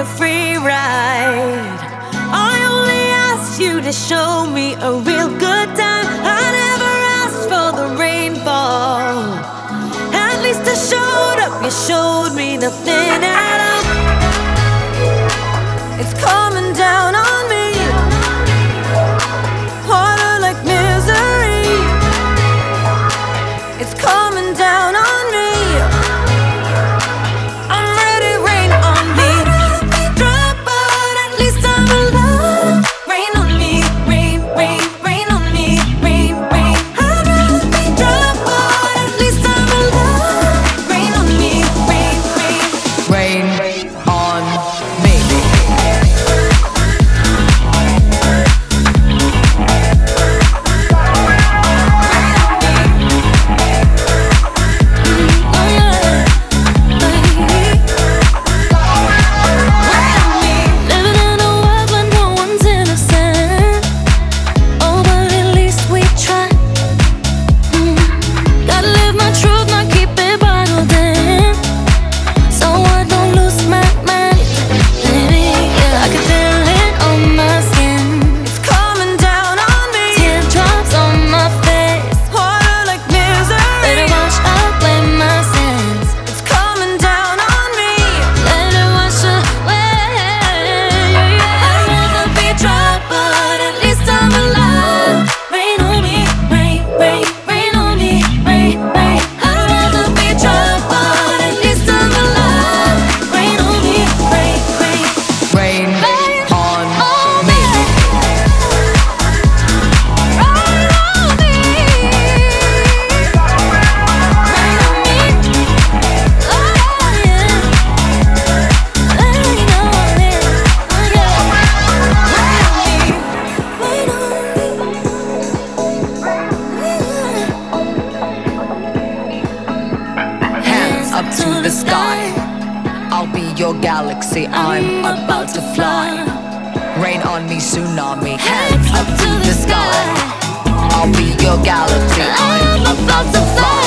free ride. I only asked you to show me a real good time. I never asked for the rainfall. At least I showed up, you showed me nothing at all. It's coming down on me, harder like misery. It's coming down on me. I'm ready, rain on me. Drop, but at least I'm alive. Rain on me, rain, rain, rain on me, rain, rain. I'd rather be drop, but at least I'm alive. Rain on me, rain, rain. Rain on me. Up to the sky, I'll be your galaxy, I'm about to fly. Rain on me, tsunami. Hands up to the sky, I'll be your galaxy, I'm about to fly.